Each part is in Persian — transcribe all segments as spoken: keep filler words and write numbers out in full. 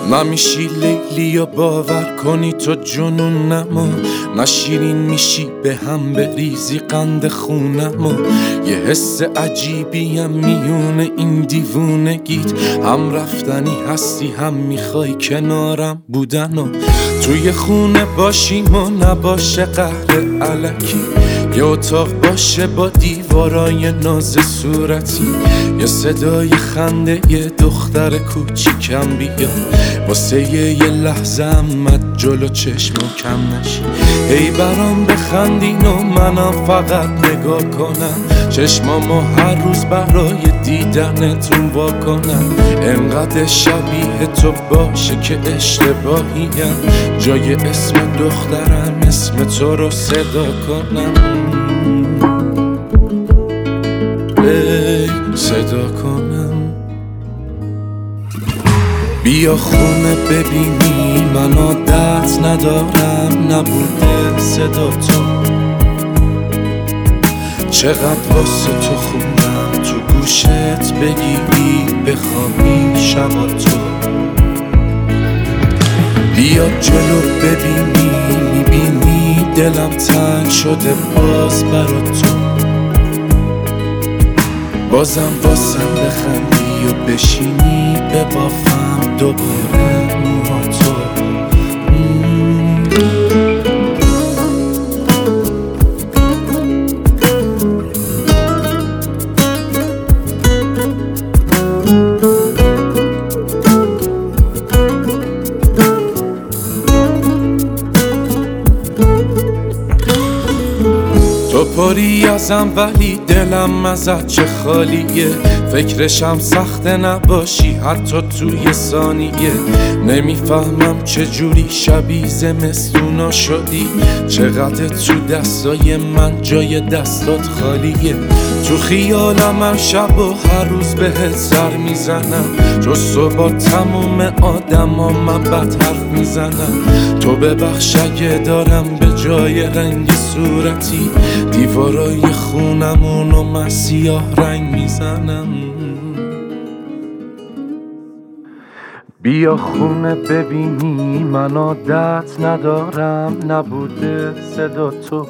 نمیشی لیلی و باور کنی تو جنونمو، نشیرین میشی به هم بریزی قند خونمو. یه حس عجیبی هم میونه این دیوونگیت، هم رفتنی هستی هم میخوای کنارم بودنو. توی خونه باشیم و نباشه قهر علکی، یه اتاق باشه با دیوارای ناز صورتی، یه صدای خنده یه دختر کوچیکم بیاد واسه یه لحظه امت جلو چشمو کم نشی. هی برام بخندین و منم فقط نگاه کنم، چشمامو هر روز برای دیدنتون وا کنم. انقدر شبیه تو باشه که اشتباهیم، جای اسم دخترم اسم تو رو صدا کنم. ای صدا کنم. بیا خونه ببینی من عادت ندارم نبوده صدا تو، چقدر واسه تو خوندم تو گوشت بگیری بخوابی شبا تو. بیا جلو ببینی میبینی دلم تنگ شده باز برا تو، بازم واسم بخندی و بشینی ببافم دوباره موها تو. تو پری ازم ولی دلم ازت چه خالیه، فکرشم سخته نباشی حتی توی ثانیه. نمیفهمم چجوری شبیه زمستونا شدی، چقدر تو دستای من جای دستات خالیه. تو خیالم هر شب و هر روز بهت سر میزنم، جز تو با تموم آدم ها من بد حرف میزنم. تو ببخش اگه دارم به جای رنگ صورتی دیوارای خونمونو من سیاه رنگ میزنم. بیا خونه ببینی من عادت ندارم نبوده صدا تو،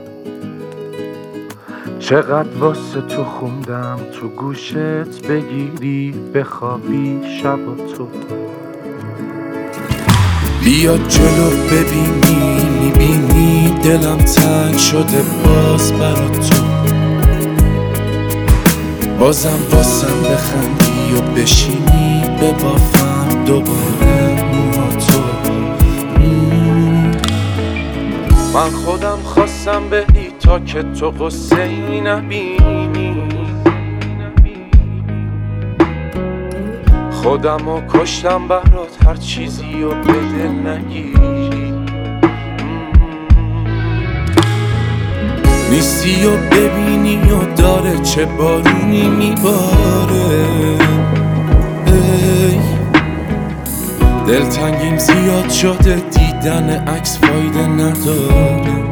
چقدر واسه تو خوندم تو گوشت بگیری بخوابی شبا تو. بیا جلو ببینی میبینی دلم تنگ شده باز برا تو، بازم واسم بخندی و بشینی ببافم دوباره موها تو. من خودم خواستم بری تا که تو قصه ای نبینی، خودمو کشتم برات هر چیزی و به دل نگیری. نیستی و ببینی و داره چه بارونی میباره. ای دلتنگیم زیاد شده دیدن عکس فایده نداره.